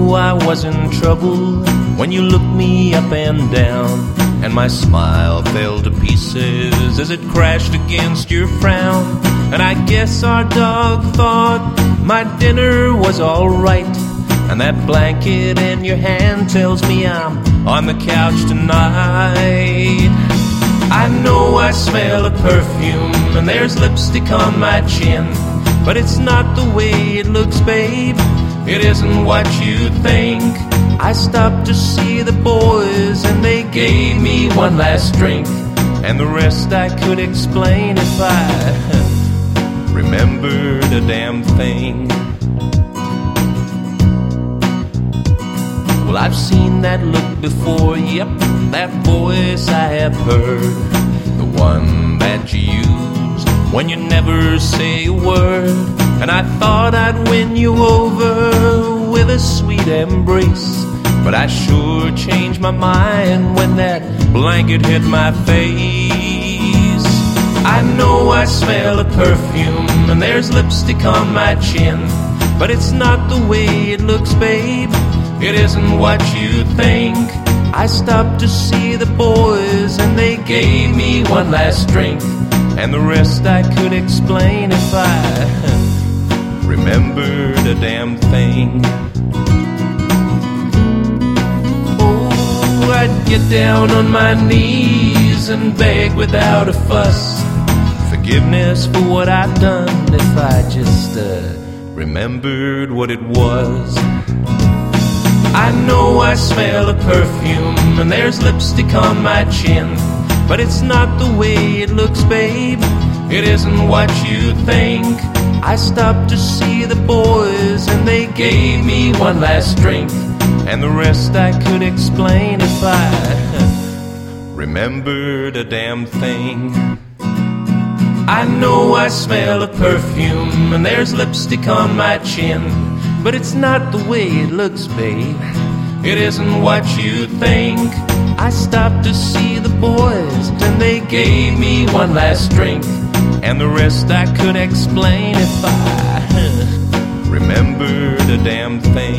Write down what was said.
knew I was in trouble when you looked me up and down, and my smile fell to pieces as it crashed against your frown. And I guess our dog thought my dinner was alright, and that blanket in your hand tells me I'm on the couch tonight. I know I smell a perfume and there's lipstick on my chin, but it's not the way it looks, babe. It isn't what you think. I stopped to see the boys and they gave me one last drink, and the rest I could explain if I remembered a damn thing. Well, I've seen that look before, yep, that voice I have heard, the one that you use when you never say a word. And I thought I'd win you over with a sweet embrace, but I sure changed my mind when that blanket hit my face. I know I smell a perfume and there's lipstick on my chin, but it's not the way it looks, babe. It isn't what you think. I stopped to see the boys and they gave me one last drink, and the rest I could explain if I remembered a damn thing. Oh, I'd get down on my knees and beg without a fuss forgiveness for what I've done if I just remembered what it was. I know I smell a perfume and there's lipstick on my chin, but it's not the way it looks, babe. It isn't what you think. I stopped to see the boys and they gave me one last drink, and the rest I could explain if I remembered a damn thing. I know I smell a perfume and there's lipstick on my chin, but it's not the way it looks, babe. It isn't what you think. I stopped to see the boys and they gave me one last drink, and the rest I could explain if I remembered a damn thing.